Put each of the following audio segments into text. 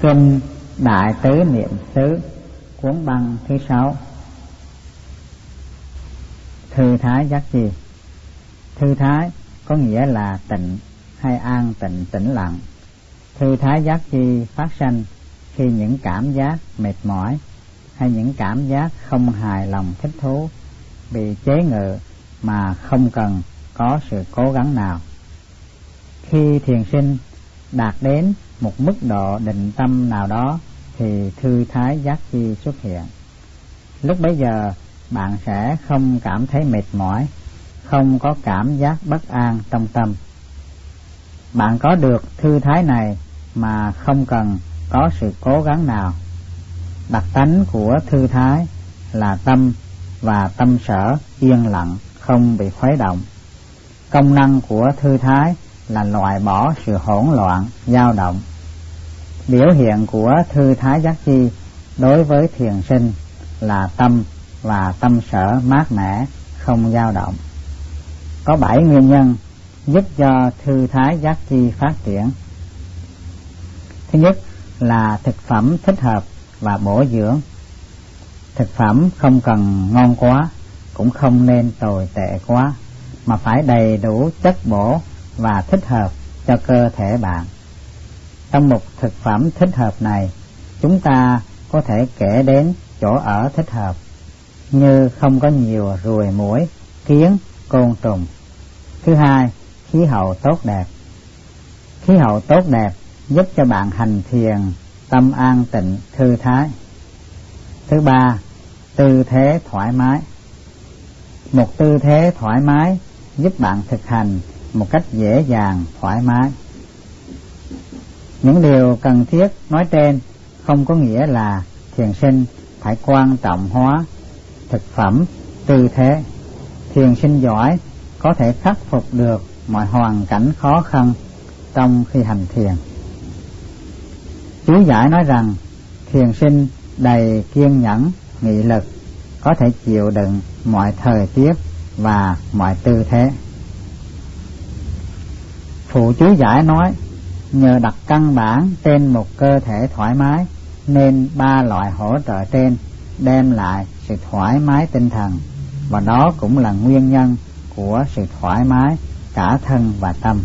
Kinh Đại Tứ Niệm Xứ cuốn băng thứ 6. Thư thái giác chi. Thư thái có nghĩa là tịnh hay an tịnh tĩnh lặng. Thư thái giác chi phát sanh khi những cảm giác mệt mỏi hay những cảm giác không hài lòng thích thú bị chế ngự mà không cần có sự cố gắng nào. Khi thiền sinh đạt đến một mức độ định tâm nào đó thì thư thái giác chi xuất hiện. Lúc bấy giờ bạn sẽ không cảm thấy mệt mỏi, không có cảm giác bất an trong tâm. Bạn có được thư thái này mà không cần có sự cố gắng nào. Đặc tánh của thư thái là tâm và tâm sở yên lặng, không bị khuấy động. Công năng của thư thái là loại bỏ sự hỗn loạn, dao động. Biểu hiện của thư thái giác chi đối với thiền sinh là tâm và tâm sở mát mẻ, không dao động. Có 7 nguyên nhân giúp cho thư thái giác chi phát triển. Thứ nhất là thực phẩm thích hợp và bổ dưỡng. Thực phẩm không cần ngon quá, cũng không nên tồi tệ quá, mà phải đầy đủ chất bổ và thích hợp cho cơ thể bạn. Trong một thực phẩm thích hợp này, chúng ta có thể kể đến chỗ ở thích hợp, như không có nhiều ruồi muỗi, kiến, côn trùng. Thứ hai, khí hậu tốt đẹp. Khí hậu tốt đẹp giúp cho bạn hành thiền tâm an tịnh thư thái. Thứ ba, tư thế thoải mái. Một tư thế thoải mái giúp bạn thực hành một cách dễ dàng, thoải mái. Những điều cần thiết nói trên không có nghĩa là thiền sinh phải quan trọng hóa thực phẩm, tư thế. Thiền sinh giỏi có thể khắc phục được mọi hoàn cảnh khó khăn trong khi hành thiền. Chú giải nói rằng thiền sinh đầy kiên nhẫn, nghị lực, có thể chịu đựng mọi thời tiết và mọi tư thế. Phụ chú giải nói nhờ đặt căn bản trên một cơ thể thoải mái nên 3 loại hỗ trợ trên đem lại sự thoải mái tinh thần, và đó cũng là nguyên nhân của sự thoải mái cả thân và tâm.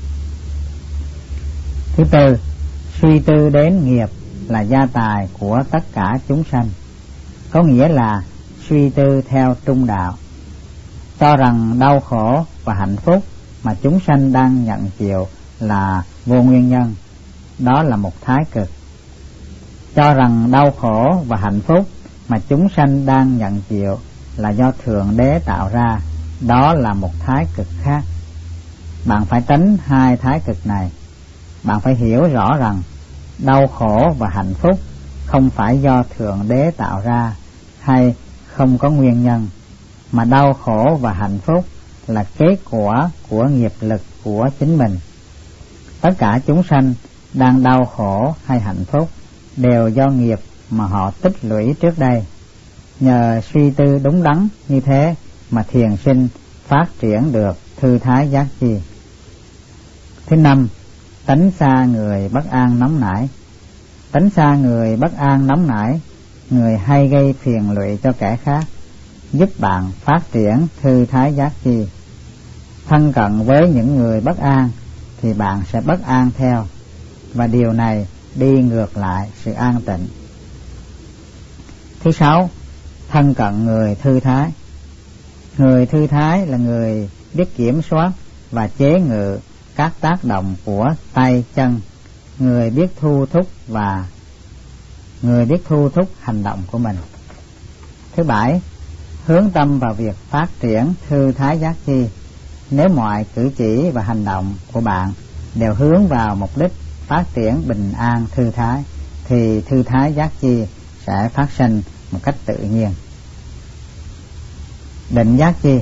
Thứ tư, suy tư đến nghiệp là gia tài của tất cả chúng sanh, có nghĩa là suy tư theo trung đạo, cho rằng đau khổ và hạnh phúc mà chúng sanh đang nhận chịu là vô nguyên nhân, đó là một thái cực. Cho rằng đau khổ và hạnh phúc mà chúng sanh đang nhận chịu là do Thượng Đế tạo ra, đó là một thái cực khác. Bạn phải tránh hai thái cực này. Bạn phải hiểu rõ rằng đau khổ và hạnh phúc không phải do Thượng Đế tạo ra hay không có nguyên nhân, mà đau khổ và hạnh phúc là kết quả của nghiệp lực của chính mình. Tất cả chúng sanh đang đau khổ hay hạnh phúc đều do nghiệp mà họ tích lũy trước đây. Nhờ suy tư đúng đắn như thế mà thiền sinh phát triển được thư thái giác chi. Thứ năm, tránh xa người bất an nóng nảy. Tránh xa người bất an nóng nảy, người hay gây phiền lụy cho kẻ khác, giúp bạn phát triển thư thái giác chi. Thân cận với những người bất an thì bạn sẽ bất an theo, và điều này đi ngược lại sự an tịnh. Thứ sáu, thân cận người thư thái. Người thư thái là người biết kiểm soát và chế ngự các tác động của tay chân, người biết thu thúc hành động của mình. Thứ bảy, hướng tâm vào việc phát triển thư thái giác chi. Nếu mọi cử chỉ và hành động của bạn đều hướng vào mục đích phát triển bình an thư thái thì thư thái giác chi sẽ phát sinh một cách tự nhiên. Định giác chi.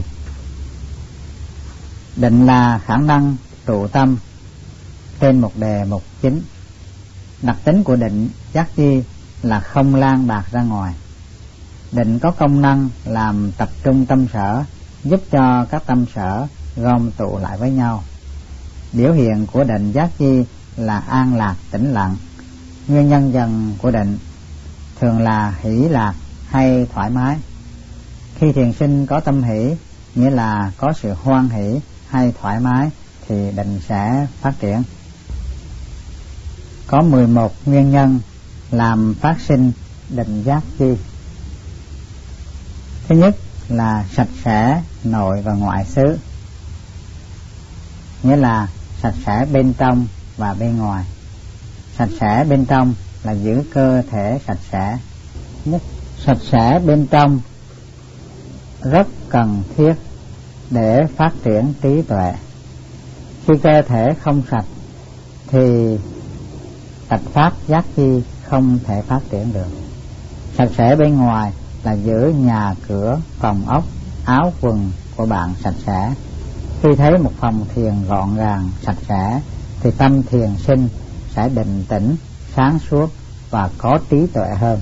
Định là khả năng trụ tâm trên một đề mục chính. Đặc tính của định giác chi là không lan bạc ra ngoài. Định có công năng làm tập trung tâm sở, giúp cho các tâm sở gom tụ lại với nhau. Biểu hiện của định giác chi là an lạc tĩnh lặng, Nguyên nhân dần của định thường là hỷ lạc hay thoải mái. Khi thiền sinh có tâm hỷ, nghĩa là có sự hoan hỷ hay thoải mái, thì định sẽ phát triển. Có 11 nguyên nhân làm phát sinh định giác chi. Thứ nhất là sạch sẽ nội và ngoại xứ, nghĩa là sạch sẽ bên trong và bên ngoài. Sạch sẽ bên trong là giữ cơ thể sạch sẽ. Sạch sẽ bên trong rất cần thiết để phát triển trí tuệ. Khi cơ thể không sạch thì tạch pháp giác chi không thể phát triển được. Sạch sẽ bên ngoài là giữ nhà cửa, phòng ốc, áo quần của bạn sạch sẽ. Khi thấy một phòng thiền gọn gàng, sạch sẽ thì tâm thiền sinh sẽ định tĩnh, sáng suốt và có trí tuệ hơn.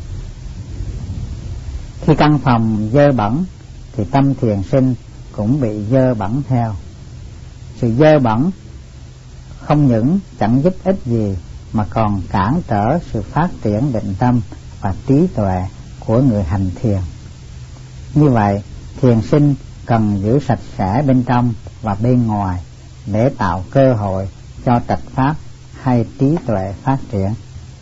Khi căn phòng dơ bẩn thì tâm thiền sinh cũng bị dơ bẩn theo. Sự dơ bẩn không những chẳng giúp ích gì mà còn cản trở sự phát triển định tâm và trí tuệ của người hành thiền. Như vậy, thiền sinh cần giữ sạch sẽ bên trong và bên ngoài để tạo cơ hội cho trạch pháp hay trí tuệ phát triển.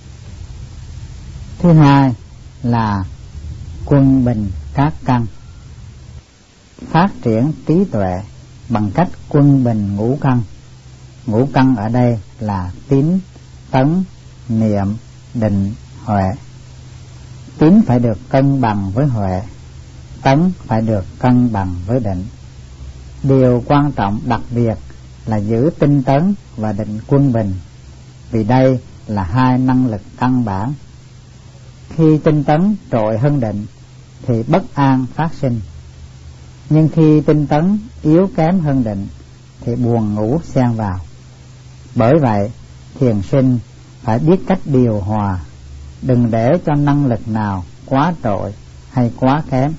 Thứ hai là quân bình các căn. Phát triển trí tuệ bằng cách quân bình ngũ căn. Ngũ căn ở đây là tín, tấn, niệm, định, huệ. Tín phải được cân bằng với huệ, tấn phải được cân bằng với định. Điều quan trọng đặc biệt là giữ tinh tấn và định quân bình, vì đây là hai năng lực căn bản. Khi tinh tấn trội hơn định thì bất an phát sinh, nhưng khi tinh tấn yếu kém hơn định thì buồn ngủ xen vào. Bởi vậy, thiền sinh phải biết cách điều hòa, đừng để cho năng lực nào quá trội hay quá kém.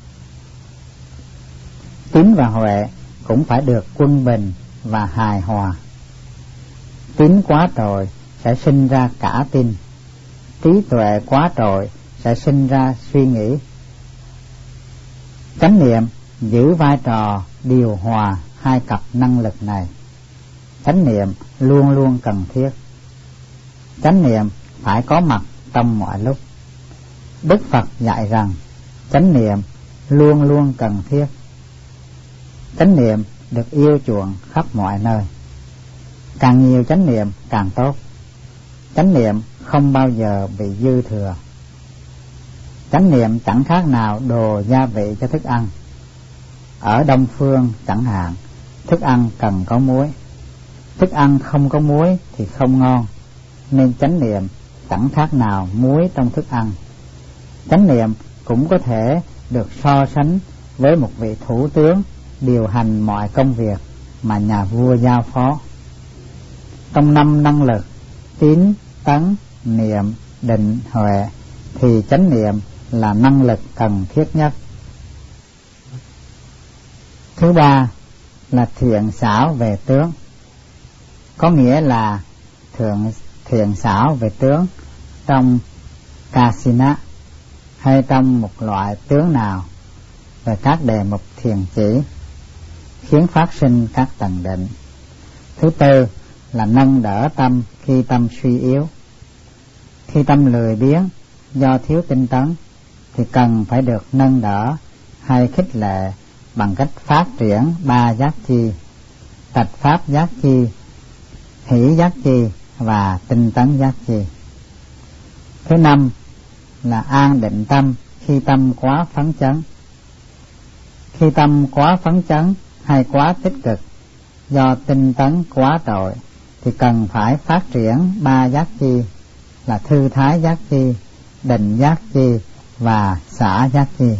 Tín và huệ cũng phải được quân bình và hài hòa. Tín quá trội sẽ sinh ra cả tin, trí tuệ quá trội sẽ sinh ra suy nghĩ. Chánh niệm giữ vai trò điều hòa hai cặp năng lực này. Chánh niệm luôn luôn cần thiết. Chánh niệm phải có mặt trong mọi lúc. Đức Phật dạy rằng chánh niệm luôn luôn cần thiết. Chánh niệm được yêu chuộng khắp mọi nơi. Càng nhiều chánh niệm càng tốt. Chánh niệm không bao giờ bị dư thừa. Chánh niệm chẳng khác nào đồ gia vị cho thức ăn. Ở Đông phương chẳng hạn, thức ăn cần có muối. Thức ăn không có muối thì không ngon, nên chánh niệm chẳng khác nào muối trong thức ăn. Chánh niệm cũng có thể được so sánh với một vị thủ tướng điều hành mọi công việc mà nhà vua giao phó. Trong 5 năng lực tín, tấn, niệm, định, huệ thì chánh niệm là năng lực cần thiết nhất. Thứ ba là thiện xảo về tướng, có nghĩa là thiện xảo về tướng trong Kasina hay trong một loại tướng nào về các đề mục thiền chỉ, khiến phát sinh các tầng định. Thứ tư là nâng đỡ tâm khi tâm suy yếu. Khi tâm lười biếng do thiếu tinh tấn thì cần phải được nâng đỡ hay khích lệ bằng cách phát triển 3 giác chi: trạch pháp giác chi, hỷ giác chi và tinh tấn giác chi. Thứ năm là an định tâm khi tâm quá phấn chấn. Khi tâm quá phấn chấn hay quá tích cực do tinh tấn quá trội thì cần phải phát triển 3 giác chi là thư thái giác chi, định giác chi và xả giác chi.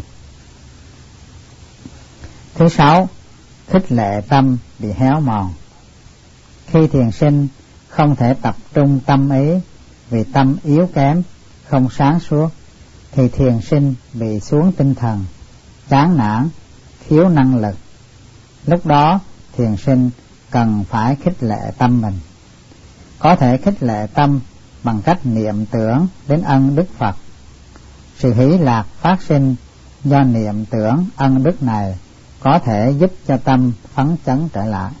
Thứ sáu, khích lệ tâm bị héo mòn. Khi thiền sinh không thể tập trung tâm ý vì tâm yếu kém, không sáng suốt, thì thiền sinh bị xuống tinh thần, chán nản, thiếu năng lực. Lúc đó thiền sinh cần phải khích lệ tâm mình. Có thể khích lệ tâm bằng cách niệm tưởng đến ân đức Phật. Sự hỷ lạc phát sinh do niệm tưởng ân đức này có thể giúp cho tâm phấn chấn trở lại.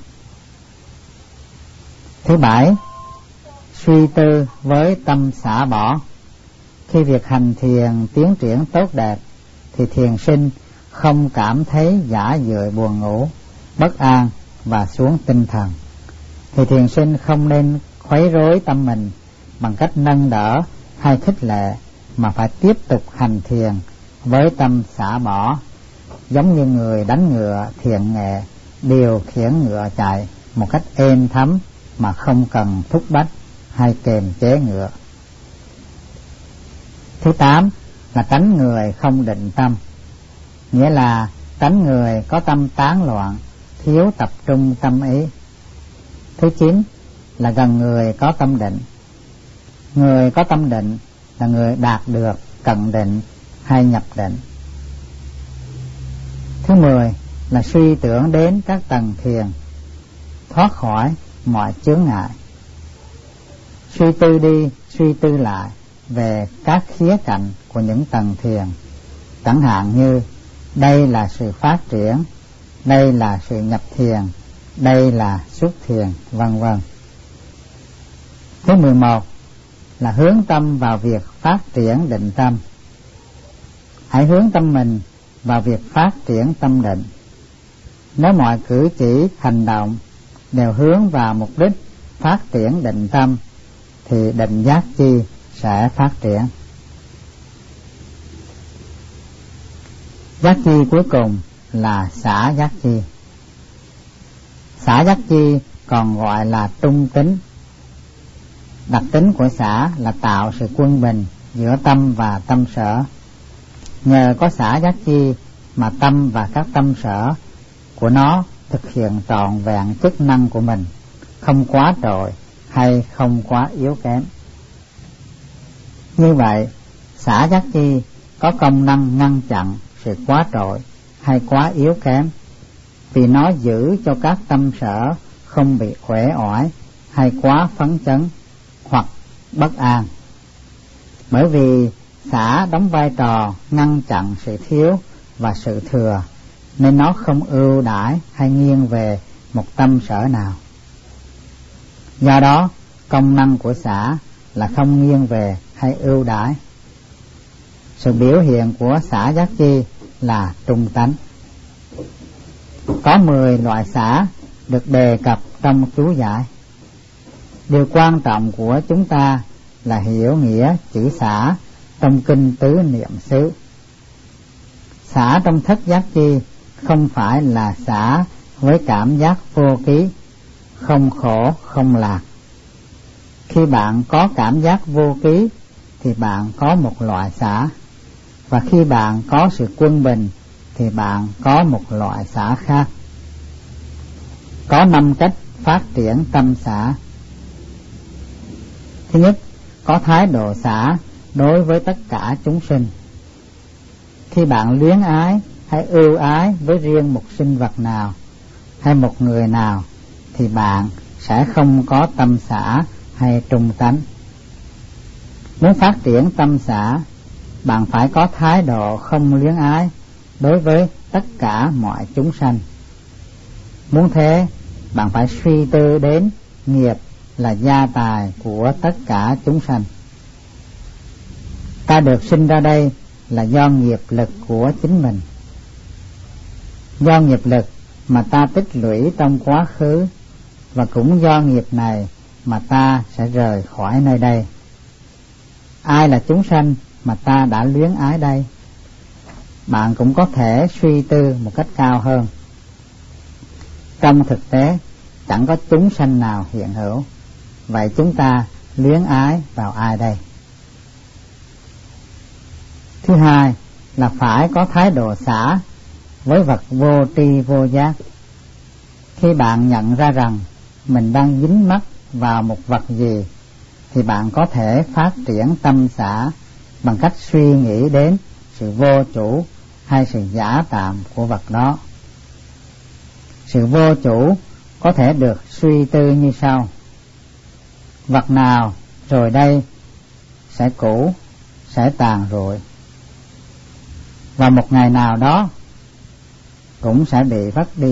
Thứ bảy, suy tư với tâm xả bỏ. Khi việc hành thiền tiến triển tốt đẹp thì thiền sinh không cảm thấy dã dời buồn ngủ, bất an và xuống tinh thần. Thì thiền sinh không nên khuấy rối tâm mình bằng cách nâng đỡ hay khích lệ, mà phải tiếp tục hành thiền với tâm xả bỏ, giống như người đánh ngựa thiện nghệ điều khiển ngựa chạy một cách êm thấm mà không cần thúc bách hay kềm chế ngựa. Thứ tám là tránh người không định tâm, nghĩa là tránh người có tâm tán loạn, thiếu tập trung tâm ý. Thứ chín là gần người có tâm định. Người có tâm định là người đạt được cận định hay nhập định. Thứ 10 là suy tưởng đến các tầng thiền, thoát khỏi mọi chướng ngại. Suy tư đi, suy tư lại về các khía cạnh của những tầng thiền, chẳng hạn như đây là sự phát triển, đây là sự nhập thiền, đây là xuất thiền, vân vân. Thứ 11 là hướng tâm vào việc phát triển định tâm. Hãy hướng tâm mình vào việc phát triển tâm định. Nếu mọi cử chỉ, hành động đều hướng vào mục đích phát triển định tâm thì định giác chi sẽ phát triển. Giác chi cuối cùng là xả giác chi. Xả giác chi còn gọi là trung tính. Đặc tính của xả là tạo sự quân bình giữa tâm và tâm sở. Nhờ có xả giác chi mà tâm và các tâm sở của nó thực hiện trọn vẹn chức năng của mình, không quá trội hay không quá yếu kém. Như vậy, xả giác chi có công năng ngăn chặn sự quá trội hay quá yếu kém, vì nó giữ cho các tâm sở không bị uể oải hay quá phấn chấn hoặc bất an. Bởi vì xả đóng vai trò ngăn chặn sự thiếu và sự thừa, nên nó không ưu đãi hay nghiêng về một tâm sở nào. Do đó, công năng của xả là không nghiêng về hay ưu đãi. Sự biểu hiện của xả giác chi là trung tánh. Có 10 loại xả được đề cập trong chú giải. Điều quan trọng của chúng ta là hiểu nghĩa chữ xả trong kinh Tứ Niệm xứ. Xả trong thất giác chi không phải là xả với cảm giác vô ký, không khổ, không lạc. Khi bạn có cảm giác vô ký thì bạn có một loại xả, và khi bạn có sự quân bình thì bạn có một loại xả khác. Có 5 cách phát triển tâm xả. Thứ nhất, có thái độ xả đối với tất cả chúng sinh. Khi bạn luyến ái hay ưu ái với riêng một sinh vật nào hay một người nào thì bạn sẽ không có tâm xả hay trung tánh. Muốn phát triển tâm xả, bạn phải có thái độ không luyến ái đối với tất cả mọi chúng sanh. Muốn thế, bạn phải suy tư đến nghiệp là gia tài của tất cả chúng sanh. Ta được sinh ra đây là do nghiệp lực của chính mình. Do nghiệp lực mà ta tích lũy trong quá khứ, và cũng do nghiệp này mà ta sẽ rời khỏi nơi đây. Ai là chúng sanh mà ta đã luyến ái đây? Bạn cũng có thể suy tư một cách cao hơn. Trong thực tế, chẳng có chúng sanh nào hiện hữu. Vậy chúng ta luyến ái vào ai đây? Thứ hai là phải có thái độ xả với vật vô tri vô giác. Khi bạn nhận ra rằng mình đang dính mắc vào một vật gì thì bạn có thể phát triển tâm xả bằng cách suy nghĩ đến sự vô chủ hay sự giả tạm của vật đó. Sự vô chủ có thể được suy tư như sau: vật nào rồi đây sẽ cũ, sẽ tàn rụi, và một ngày nào đó cũng sẽ bị vất đi.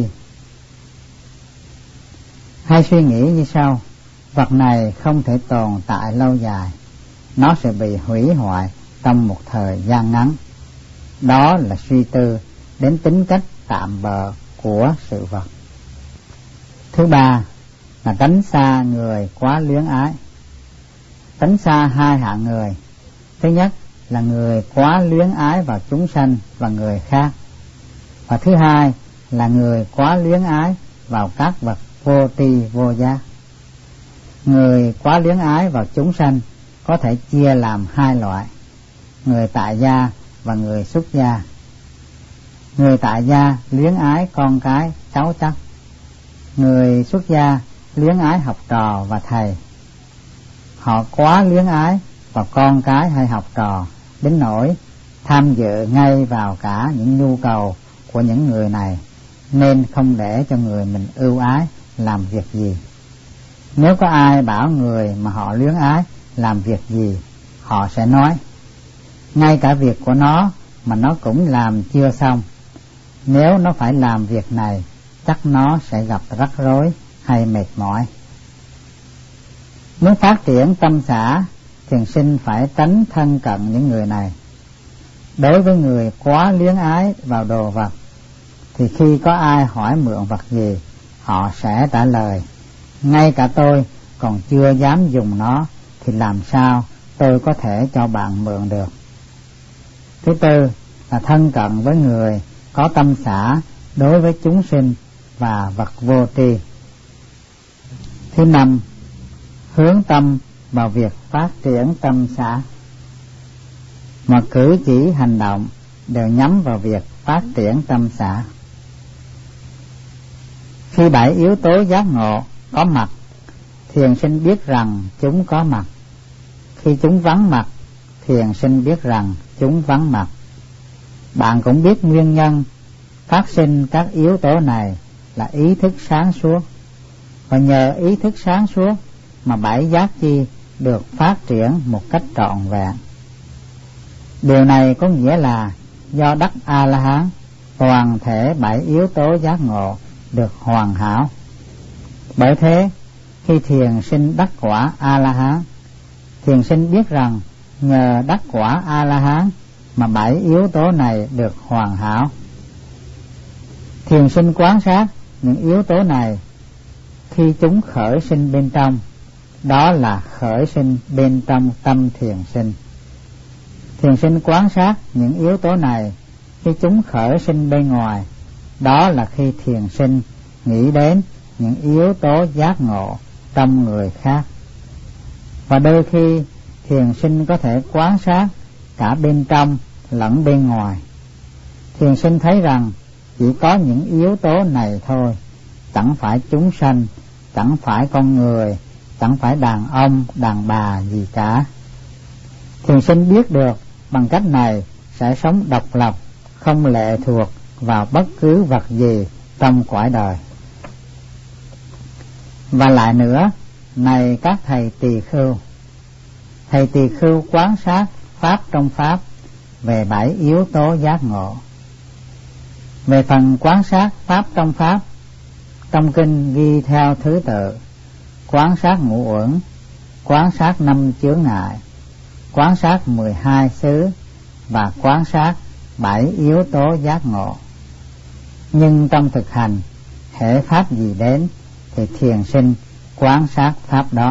Hay suy nghĩ như sau: vật này không thể tồn tại lâu dài, nó sẽ bị hủy hoại trong một thời gian ngắn. Đó là suy tư đến tính cách tạm bợ của sự vật. Thứ ba là tránh xa người quá luyến ái. Tránh xa hai hạng người. Thứ nhất là người quá luyến ái vào chúng sanh và người khác, và thứ hai là người quá luyến ái vào các vật vô tri vô giác. Người quá luyến ái vào chúng sanh có thể chia làm hai loại: người tại gia và người xuất gia. Người tại gia luyến ái con cái cháu chắc, người xuất gia luyến ái học trò và thầy. Họ quá luyến ái vào con cái hay học trò đến nỗi tham dự ngay vào cả những nhu cầu của những người này, nên không để cho người mình ưu ái làm việc gì. Nếu có ai bảo người mà họ luyến ái làm việc gì, họ sẽ nói: ngay cả việc của nó mà nó cũng làm chưa xong, nếu nó phải làm việc này chắc nó sẽ gặp rắc rối hay mệt mỏi. Muốn phát triển tâm xã, thiền sinh phải tránh thân cận những người này. Đối với người quá luyến ái vào đồ vật, thì khi có ai hỏi mượn vật gì, họ sẽ trả lời: ngay cả tôi còn chưa dám dùng nó, thì làm sao tôi có thể cho bạn mượn được. Thứ tư là thân cận với người có tâm xã đối với chúng sinh và vật vô tri. Thứ năm, hướng tâm vào việc phát triển tâm xã. Mọi cử chỉ hành động đều nhắm vào việc phát triển tâm xã. Khi bảy yếu tố giác ngộ có mặt, thiền sinh biết rằng chúng có mặt. Khi chúng vắng mặt, thiền sinh biết rằng chúng vắng mặt. Bạn cũng biết nguyên nhân phát sinh các yếu tố này là ý thức sáng suốt, và nhờ ý thức sáng suốt mà bảy giác chi được phát triển một cách trọn vẹn. Điều này có nghĩa là do đắc A-la-hán, toàn thể bảy yếu tố giác ngộ được hoàn hảo. Bởi thế, khi thiền sinh đắc quả A-la-hán, thiền sinh biết rằng nhờ đắc quả A-la-hán mà bảy yếu tố này được hoàn hảo. Thiền sinh quan sát những yếu tố này khi chúng khởi sinh bên trong, đó là khởi sinh bên trong tâm thiền sinh. Thiền sinh quan sát những yếu tố này khi chúng khởi sinh bên ngoài, đó là khi thiền sinh nghĩ đến những yếu tố giác ngộ trong người khác. Và đôi khi thiền sinh có thể quan sát cả bên trong lẫn bên ngoài. Thiền sinh thấy rằng chỉ có những yếu tố này thôi, chẳng phải chúng sanh, chẳng phải con người, chẳng phải đàn ông, đàn bà gì cả. Thiền sinh biết được bằng cách này sẽ sống độc lập, không lệ thuộc vào bất cứ vật gì trong cõi đời. Và lại nữa, này các thầy tỳ khưu, thầy tỳ khưu quan sát pháp trong pháp về bảy yếu tố giác ngộ. Về phần quan sát pháp trong pháp, trong kinh ghi theo thứ tự: quan sát ngũ uẩn, quan sát năm chướng ngại, quan sát 12 xứ và quan sát 7 yếu tố giác ngộ. Nhưng trong thực hành, hễ pháp gì đến thì thiền sinh quan sát pháp đó.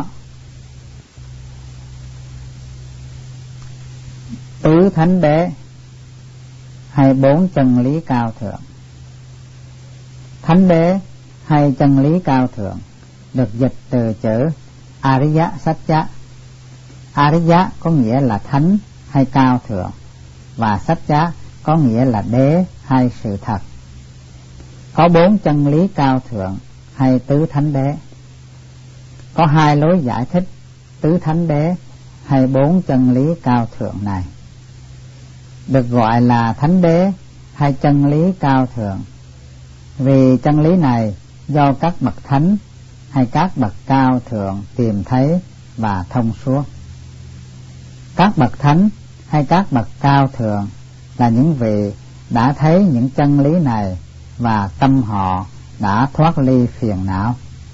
Tứ thánh đế hay bốn chân lý cao thượng. Thánh đế hay chân lý cao thượng được dịch từ chữ Ariya Satya. Ariya có nghĩa là thánh hay cao thượng, và Satya có nghĩa là đế hay sự thật. Có bốn chân lý cao thượng hay tứ thánh đế. Có hai lối giải thích tứ thánh đế hay bốn chân lý cao thượng này. Được gọi là thánh đế hay chân lý cao thượng vì chân lý này do các bậc thánh hay các bậc cao thượng tìm thấy và thông suốt. Các bậc thánh hay các bậc cao thượng là những vị đã thấy những chân lý này và tâm họ đã thoát ly phiền não.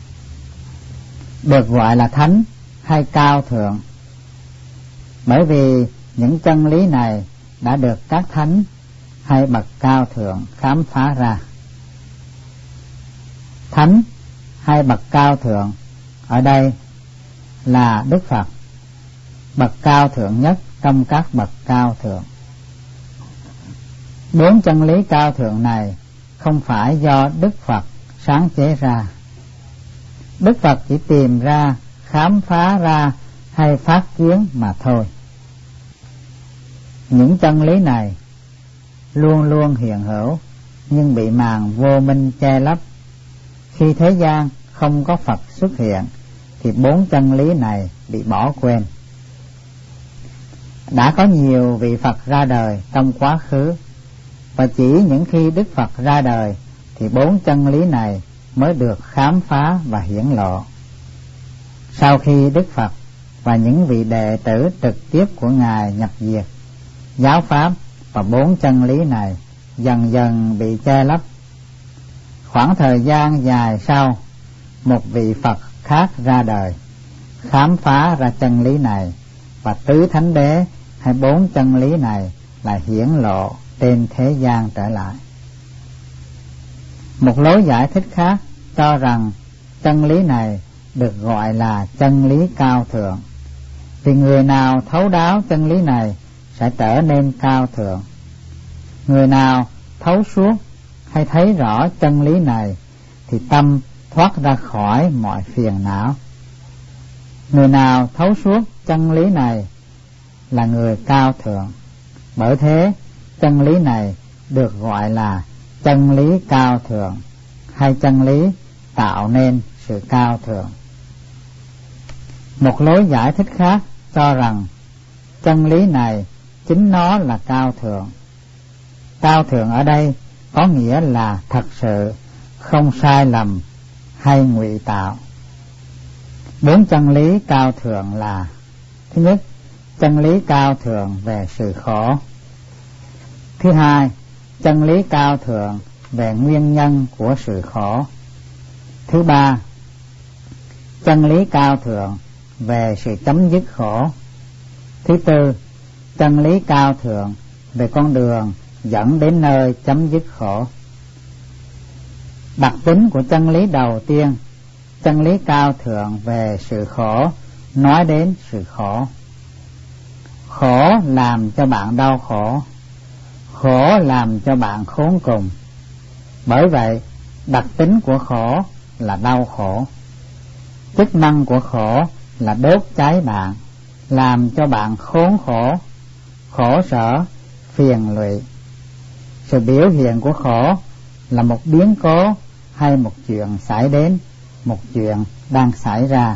Được gọi là thánh hay cao thượng bởi vì những chân lý này đã được các thánh hay bậc cao thượng khám phá ra. Thánh hay bậc cao thượng ở đây là Đức Phật, bậc cao thượng nhất trong các bậc cao thượng. 4 chân lý cao thượng này không phải do Đức Phật sáng chế ra. Đức Phật chỉ tìm ra, khám phá ra hay phát kiến mà thôi. Những chân lý này luôn luôn hiện hữu nhưng bị màn vô minh che lấp. Khi thế gian không có Phật xuất hiện thì 4 chân lý này bị bỏ quên. Đã có nhiều vị Phật ra đời trong quá khứ, và chỉ những khi Đức Phật ra đời thì 4 chân lý này mới được khám phá và hiển lộ. Sau khi Đức Phật và những vị đệ tử trực tiếp của Ngài nhập diệt, giáo pháp và 4 chân lý này dần dần bị che lấp. Khoảng thời gian dài sau, một vị Phật khác ra đời, khám phá ra chân lý này, và tứ thánh đế hay 4 chân lý này là hiển lộ trên thế gian trở lại. Một lối giải thích khác cho rằng chân lý này được gọi là chân lý cao thượng, vì người nào thấu đáo chân lý này sẽ trở nên cao thượng. Người nào thấu suốt hay thấy rõ chân lý này thì tâm thoát ra khỏi mọi phiền não. Người nào thấu suốt chân lý này là người cao thượng. Bởi thế chân lý này được gọi là chân lý cao thượng hay chân lý tạo nên sự cao thượng. Một lối giải thích khác cho rằng chân lý này chính nó là cao thượng. Cao thượng ở đây có nghĩa là thật sự, không sai lầm hay ngụy tạo. 4 chân lý cao thượng là: thứ nhất, chân lý cao thượng về sự khổ. Thứ hai, chân lý cao thượng về nguyên nhân của sự khổ. Thứ ba, chân lý cao thượng về sự chấm dứt khổ. Thứ tư, chân lý cao thượng về con đường dẫn đến nơi chấm dứt khổ. Đặc tính của chân lý đầu tiên, chân lý cao thượng về sự khổ, nói đến sự khổ. Khổ làm cho bạn đau khổ, khổ làm cho bạn khốn cùng. Bởi vậy, đặc tính của khổ là đau khổ. Chức năng của khổ là đốt cháy bạn, làm cho bạn khốn khổ, khổ sở, phiền lụy. Sự biểu hiện của khổ là một biến cố hay một chuyện xảy đến, một chuyện đang xảy ra.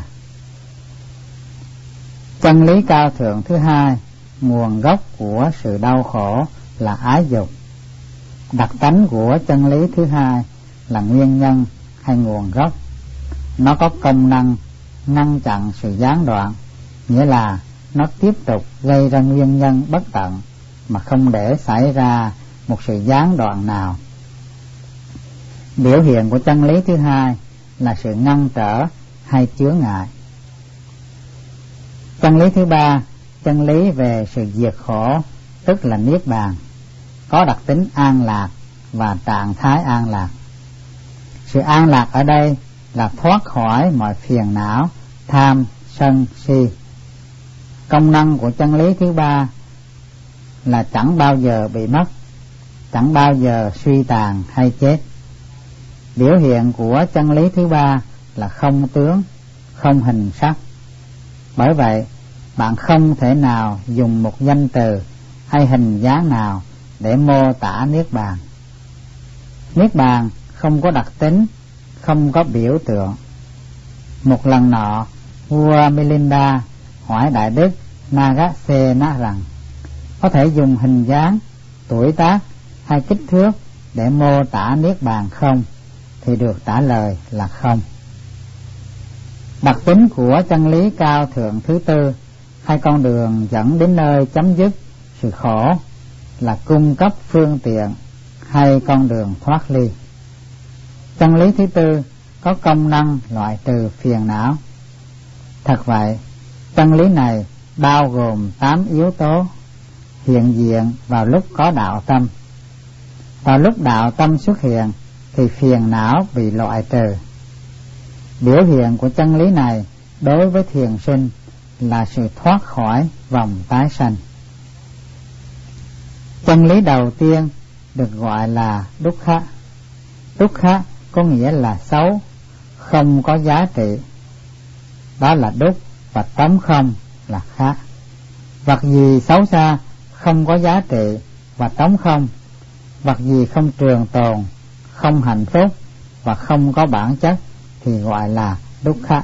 Chân lý cao thượng thứ hai, nguồn gốc của sự đau khổ là ái dục. Đặc tánh của chân lý thứ hai là nguyên nhân hay nguồn gốc. Nó có công năng ngăn chặn sự gián đoạn, nghĩa là nó tiếp tục gây ra nguyên nhân bất tận mà không để xảy ra một sự gián đoạn nào. Biểu hiện của chân lý thứ hai là sự ngăn trở hay chướng ngại. Chân lý thứ ba, chân lý về sự diệt khổ, tức là niết bàn, có đặc tính an lạc và trạng thái an lạc. Sự an lạc ở đây là thoát khỏi mọi phiền não, tham, sân, si. Công năng của chân lý thứ ba là chẳng bao giờ bị mất, chẳng bao giờ suy tàn hay chết. Biểu hiện của chân lý thứ ba là không tướng, không hình sắc. Bởi vậy, bạn không thể nào dùng một danh từ hay hình dáng nào để mô tả niết bàn. Niết bàn không có đặc tính, không có biểu tượng. Một lần nọ, vua Milinda hỏi Đại Đức Nagasena rằng có thể dùng hình dáng, tuổi tác hay kích thước để mô tả niết bàn không? Thì được trả lời là không. Đặc tính của chân lý cao thượng thứ tư hay con đường dẫn đến nơi chấm dứt sự khổ là cung cấp phương tiện hay con đường thoát ly. Chân lý thứ tư có công năng loại trừ phiền não. Thật vậy, chân lý này bao gồm 8 yếu tố hiện diện vào lúc có đạo tâm. Vào lúc đạo tâm xuất hiện thì phiền não bị loại trừ. Biểu hiện của chân lý này đối với thiền sinh là sự thoát khỏi vòng tái sanh. Chân lý đầu tiên được gọi là dukkha. Dukkha có nghĩa là xấu, không có giá trị. Đó là đúc và tấm không là khác. Vật gì xấu xa, không có giá trị và tấm không, vật gì không trường tồn, không hạnh phúc và không có bản chất thì gọi là dukkha.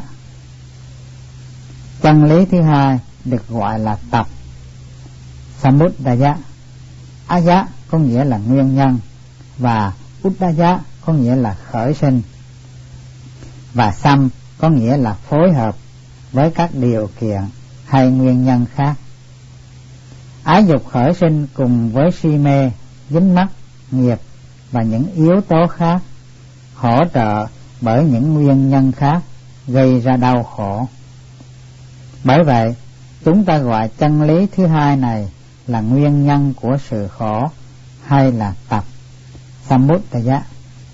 Chân lý thứ hai được gọi là tập. Samudaya. Aya có nghĩa là nguyên nhân và uddaya có nghĩa là khởi sinh, và sam có nghĩa là phối hợp với các điều kiện hay nguyên nhân khác. Ái dục khởi sinh cùng với si mê, dính mắc, nghiệp và những yếu tố khác, hỗ trợ bởi những nguyên nhân khác gây ra đau khổ. Bởi vậy, chúng ta gọi chân lý thứ hai này là nguyên nhân của sự khổ hay là tập samudaya.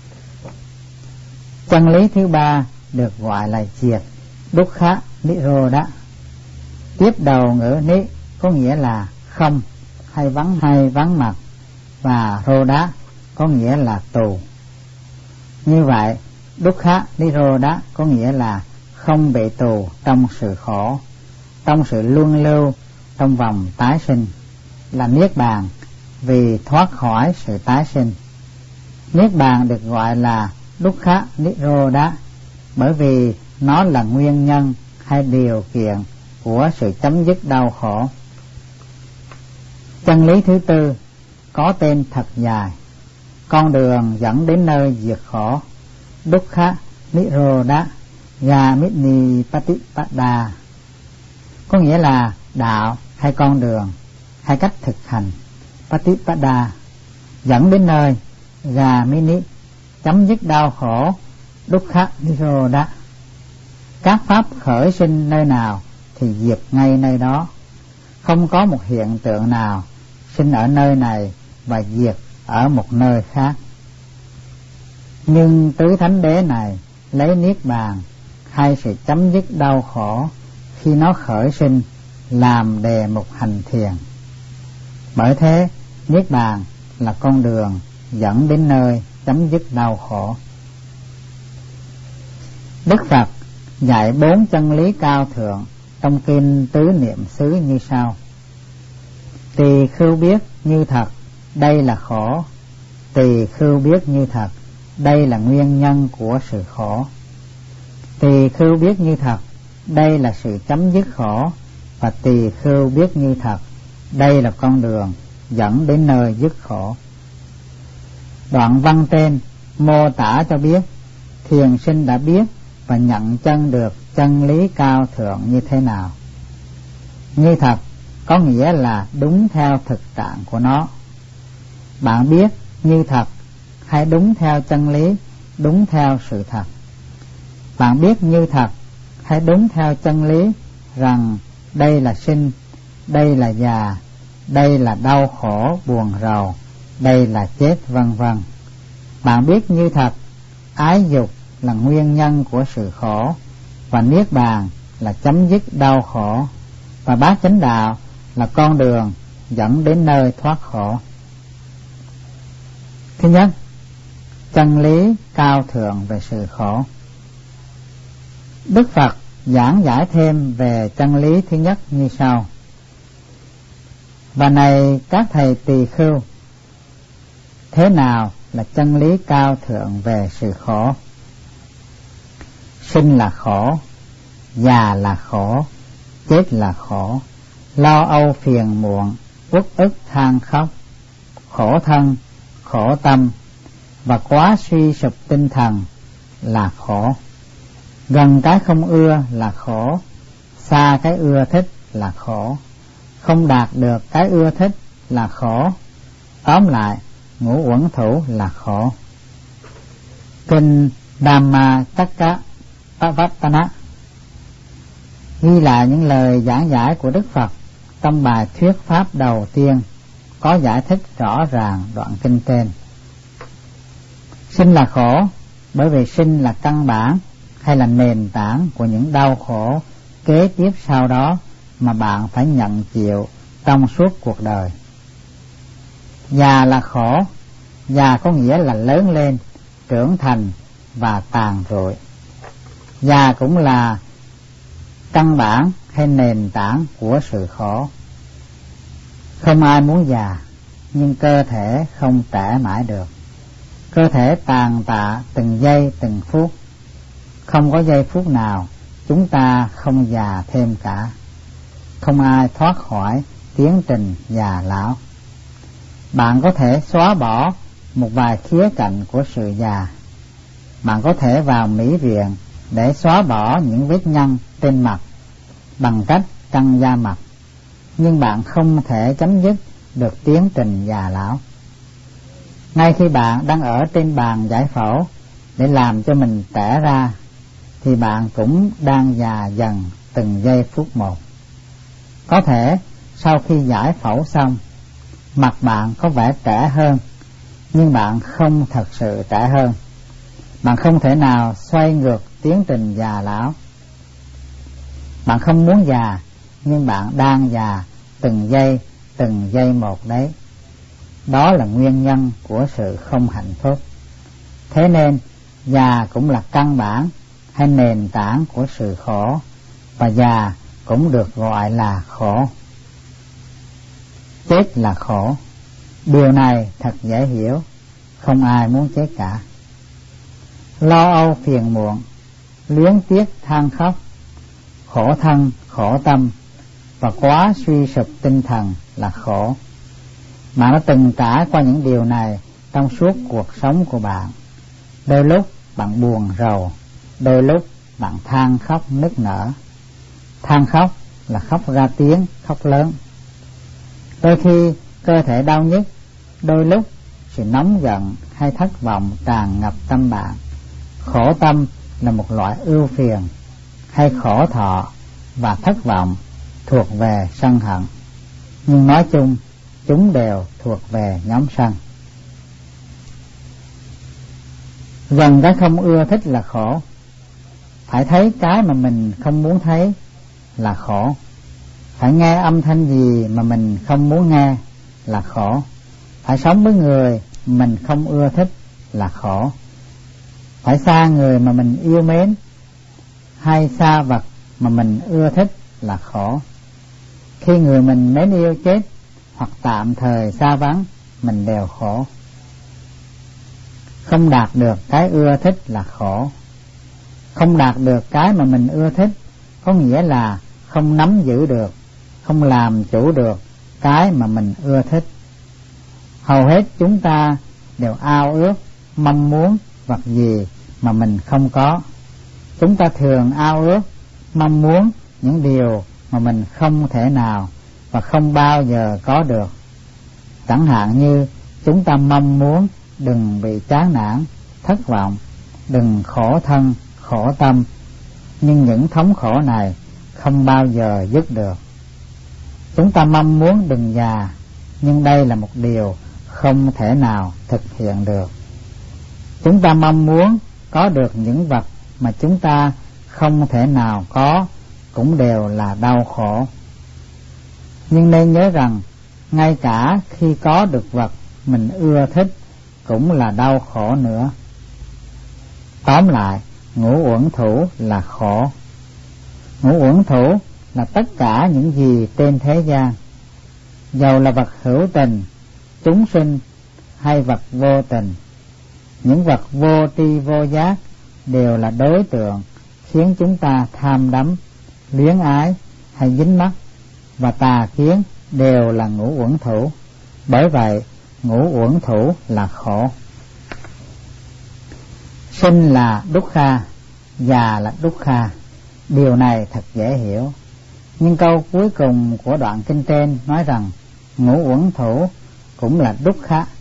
Chân lý thứ ba được gọi là diệt, dukkha nirodha. Tiếp đầu ngữ ni có nghĩa là không hay vắng mặt, và rodha có nghĩa là tù. Như vậy, dukkha nirodha có nghĩa là không bị tù trong sự khổ, trong sự luân lưu trong vòng tái sinh, là niết bàn vì thoát khỏi sự tái sinh. Niết bàn được gọi là dukkha nirodha bởi vì nó là nguyên nhân hay điều kiện của sự chấm dứt đau khổ. Chân lý thứ tư có tên thật dài, con đường dẫn đến nơi diệt khổ, dukkha nirodha gamini patipada, có nghĩa là đạo hay con đường hay cách thực hành, patipada dẫn đến nơi, gamini chấm dứt đau khổ, dukkha nirodha. Các pháp khởi sinh nơi nào thì diệt ngay nơi đó. Không có một hiện tượng nào sinh ở nơi này và diệt ở một nơi khác. Nhưng tứ thánh đế này lấy niết bàn hay sự chấm dứt đau khổ khi nó khởi sinh làm đề mục hành thiền. Bởi thế, niết bàn là con đường dẫn đến nơi chấm dứt đau khổ. Đức Phật dạy 4 chân lý cao thượng trong kinh Tứ Niệm xứ như sau: tỳ khưu biết như thật, đây là khổ. Tỳ khưu biết như thật, đây là nguyên nhân của sự khổ. Tỳ khưu biết như thật, đây là sự chấm dứt khổ. Và tỳ khưu biết như thật, đây là con đường dẫn đến nơi dứt khổ. Đoạn văn trên mô tả cho biết thiền sinh đã biết và nhận chân được chân lý cao thượng như thế nào. Như thật có nghĩa là đúng theo thực trạng của nó. Bạn biết như thật hay đúng theo chân lý, đúng theo sự thật? Bạn biết như thật hay đúng theo chân lý rằng đây là sinh, đây là già, đây là đau khổ buồn rầu, đây là chết, vân vân. Bạn biết như thật ái dục là nguyên nhân của sự khổ, và niết bàn là chấm dứt đau khổ, và bát chánh đạo là con đường dẫn đến nơi thoát khổ. Thứ nhất, chân lý cao thượng về sự khổ. Đức Phật giảng giải thêm về chân lý thứ nhất như sau: và này các thầy tỳ khưu, thế nào là chân lý cao thượng về sự khổ? Sinh là khổ, già là khổ, chết là khổ, lo âu phiền muộn, uất ức than khóc, khổ thân, khổ tâm và quá suy sụp tinh thần là khổ. Gần cái không ưa là khổ, xa cái ưa thích là khổ, không đạt được cái ưa thích là khổ. Tóm lại, ngũ uẩn thủ là khổ. Kinh Dhammacakkappavattana ghi lại những lời giảng giải của Đức Phật trong bài thuyết pháp đầu tiên, có giải thích rõ ràng đoạn kinh trên. Sinh là khổ bởi vì sinh là căn bản hay là nền tảng của những đau khổ kế tiếp sau đó mà bạn phải nhận chịu trong suốt cuộc đời. Già là khổ, già có nghĩa là lớn lên, trưởng thành và tàn rụi. Già cũng là căn bản hay nền tảng của sự khổ. Không ai muốn già, nhưng cơ thể không trẻ mãi được. Cơ thể tàn tạ từng giây từng phút. Không có giây phút nào chúng ta không già thêm cả. Không ai thoát khỏi tiến trình già lão. Bạn có thể xóa bỏ một vài khía cạnh của sự già. Bạn có thể vào mỹ viện để xóa bỏ những vết nhăn trên mặt bằng cách căng da mặt, nhưng bạn không thể chấm dứt được tiến trình già lão. Ngay khi bạn đang ở trên bàn giải phẫu để làm cho mình trẻ ra, thì bạn cũng đang già dần từng giây phút một. Có thể sau khi giải phẫu xong, mặt bạn có vẻ trẻ hơn, nhưng bạn không thật sự trẻ hơn. Bạn không thể nào xoay ngược tiến trình già lão. Bạn không muốn già, nhưng bạn đang già từng giây một đấy. Đó là nguyên nhân của sự không hạnh phúc. Thế nên già cũng là căn bản hay nền tảng của sự khổ, và già cũng được gọi là khổ. Chết là khổ. Điều này thật dễ hiểu, không ai muốn chết cả. Lo âu phiền muộn, luyến tiếc than khóc, khổ thân khổ tâm và quá suy sụp tinh thần là khổ. Bạn đã từng trải qua những điều này trong suốt cuộc sống của bạn. Đôi lúc bạn buồn rầu, đôi lúc bạn than khóc nức nở. Than khóc là khóc ra tiếng, khóc lớn. Đôi khi cơ thể đau nhức, đôi lúc sự nóng giận hay thất vọng tràn ngập tâm bạn. Khổ tâm là một loại ưu phiền, hay khổ thọ và thất vọng thuộc về sân hận, nhưng nói chung chúng đều thuộc về nhóm sân. Gần cái không ưa thích là khổ. Phải thấy cái mà mình không muốn thấy là khổ. Phải nghe âm thanh gì mà mình không muốn nghe là khổ. Phải sống với người mình không ưa thích là khổ. Phải xa người mà mình yêu mến hay xa vật mà mình ưa thích là khổ. Khi người mình mến yêu chết hoặc tạm thời xa vắng, mình đều khổ. Không đạt được cái ưa thích là khổ. Không đạt được cái mà mình ưa thích có nghĩa là không nắm giữ được, không làm chủ được cái mà mình ưa thích. Hầu hết chúng ta đều ao ước, mong muốn vật gì mà mình không có. Chúng ta thường ao ước, mong muốn những điều mà mình không thể nào và không bao giờ có được. Chẳng hạn như chúng ta mong muốn đừng bị chán nản, thất vọng, đừng khổ thân, khổ tâm, nhưng những thống khổ này không bao giờ dứt được. Chúng ta mong muốn đừng già, nhưng đây là một điều không thể nào thực hiện được. Chúng ta mong muốn có được những vật mà chúng ta không thể nào có, cũng đều là đau khổ. Nhưng nên nhớ rằng, ngay cả khi có được vật mình ưa thích cũng là đau khổ nữa. Tóm lại, ngũ uẩn thủ là khổ. Ngũ uẩn thủ là tất cả những gì trên thế gian, dầu là vật hữu tình, chúng sinh hay vật vô tình. Những vật vô tri vô giác đều là đối tượng khiến chúng ta tham đắm, luyến ái hay dính mắc, và tà kiến đều là ngũ uẩn thủ. Bởi vậy ngũ uẩn thủ là khổ. Sinh là dukkha, già là dukkha. Điều này thật dễ hiểu. Nhưng câu cuối cùng của đoạn kinh trên nói rằng ngũ uẩn thủ cũng là dukkha,